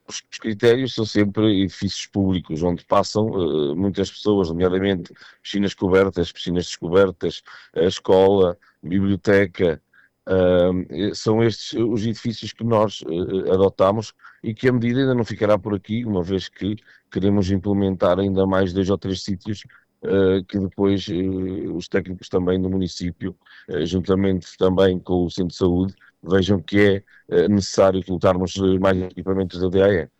os critérios são sempre edifícios públicos, onde passam muitas pessoas, nomeadamente piscinas descobertas, a escola, biblioteca. São estes os edifícios que nós adotamos e que a medida ainda não ficará por aqui, uma vez que queremos implementar ainda mais 2 ou 3 sítios que depois os técnicos também do município, juntamente também com o centro de saúde, vejam que é necessário colocarmos mais equipamentos da DAE.